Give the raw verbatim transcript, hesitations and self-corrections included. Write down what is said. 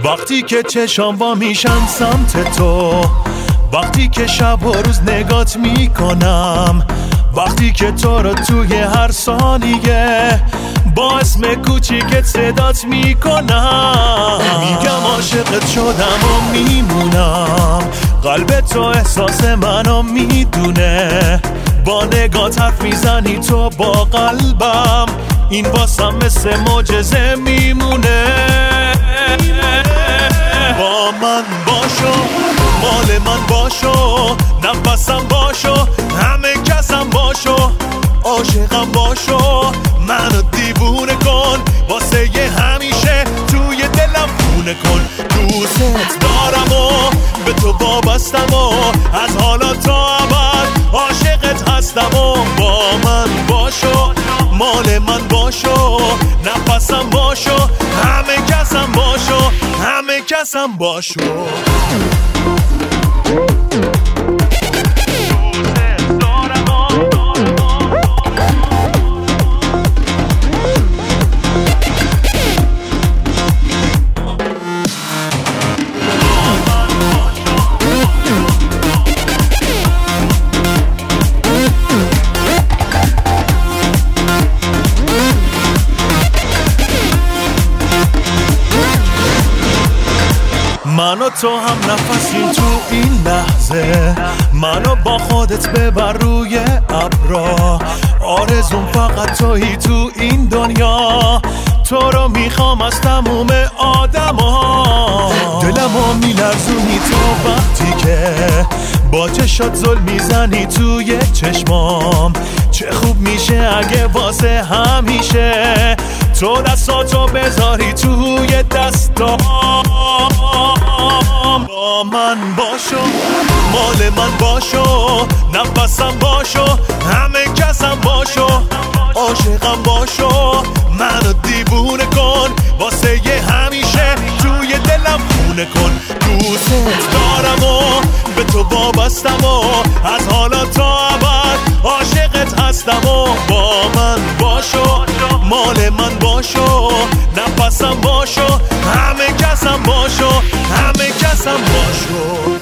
وقتی که چشام وا میشن سمت تو، وقتی که شب و روز نگات میکنم، وقتی که تو رو توی هر ثانیه با اسم کوچیکت صدات میکنم. میگم عاشقت شدم و میمونم، قلب تو احساس منو میدونه، با نگات حرف میزنی تو با قلبم، این واسم مثل معجزه میمونه. با من باشو، مال من باشو، نفسم باشو، همه کسم باشو، عاشقم باشو، منو دیوونه کن، واسه یه همیشه توی دلم خونه کن. دوست دارم و به تو وابستم و از حالا تا ابد عاشقت هستم و با من باشو، مال من باشو، نفسم باشو، همه کسم باشو، همه کسم باشو. منو تو هم نفسیم تو این لحظه، منو با خودت ببر روی ابرا، آرزوم فقط تویی تو این دنیا، تو رو میخوام از تموم آدما. دلمو میلرزونی تو وقتی که با چشات زل میزنی توی چشمام، چه خوب میشه اگه واسه همیشه تو دستاتو بذاری توی دستام. با من باشو، مال من باشو، نفسم باشو، همه کسم باشو، عاشقم باشو، منو دیوونه کن، واسه یه همیشه توی دلم خونه کن. دوست دارم و به تو وابستم و از حالا تا ابد عاشقت هستم و با من باشو، مال من باشو، نفسم باشو، همه کسم باشو، همه کسم باشو.